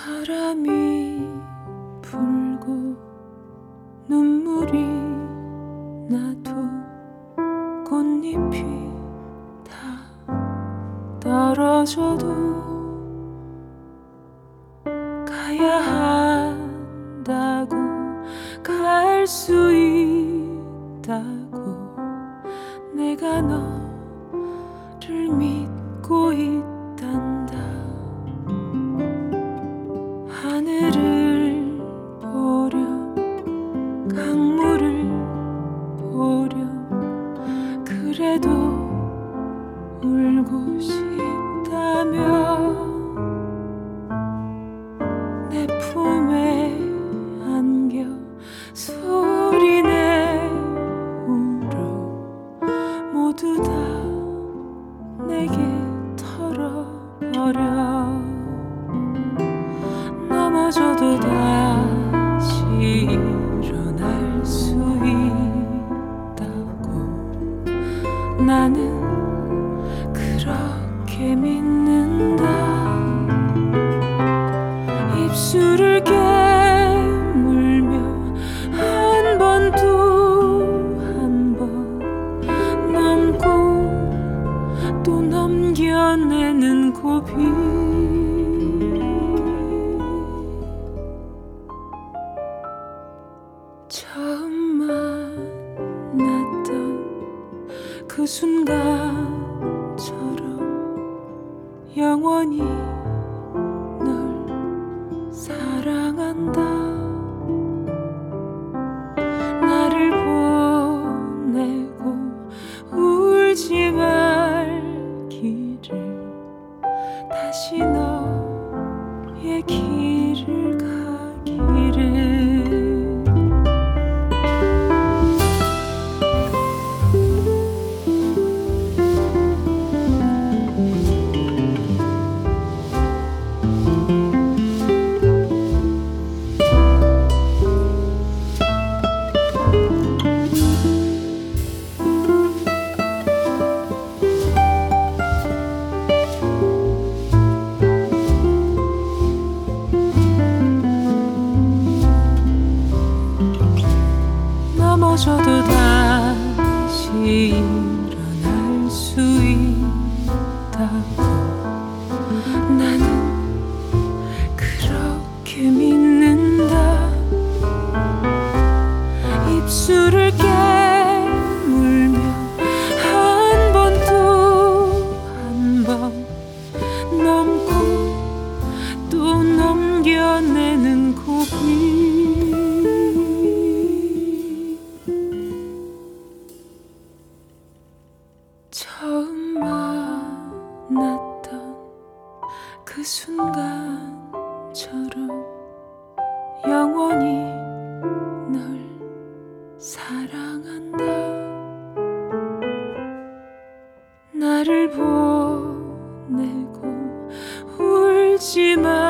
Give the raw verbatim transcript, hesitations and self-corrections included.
바람이 불고 눈물이 나도 꽃잎이 다 떨어져도 가야 한다고 갈 수 있다고 내가 너를 믿고 있단다. 하늘을 보려 강물을 보려 그래도 울고 싶다면 내 품에 안겨 소리내 울어 모두 다 내게 털어버려. 넘어져도 다시 일어날 수 있다고 나는 그렇게 믿는다. 입술을 깨물며 한 번 또 한 번 넘고 또 넘겨내는 고비. 처음 만났던 그 순간처럼 영원히 널 사랑한다. 나를 보내고 울지 말기를 다시 너의 길을 가기를. 넘어져도 다시 일어날 수 있다고 나는 그렇게 믿는다. 입술을 깨물며 한 번 또 한 번 넘고 또 넘겨내는 고비. 처음 만났던 그 순간처럼 영원히 널 사랑한다. 나를 보내고 울지 마.